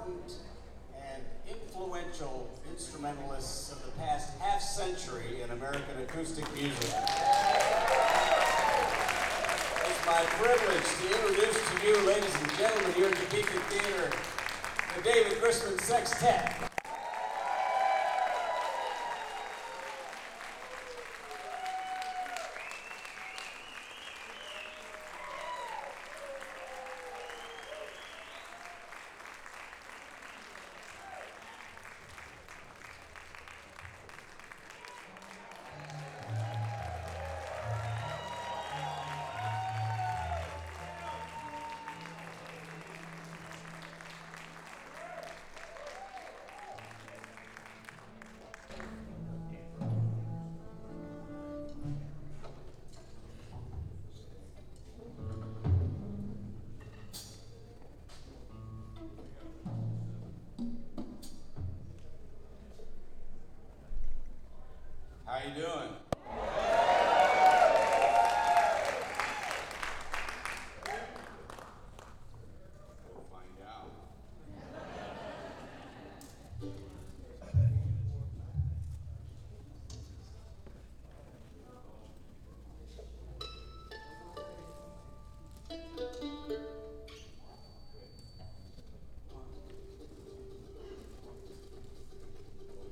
important and influential instrumentalists of the past half century in American acoustic music. It's my privilege to introduce to you, ladies and gentlemen, here at the Beacon Theater, the David Grisman Sextet. How you doing?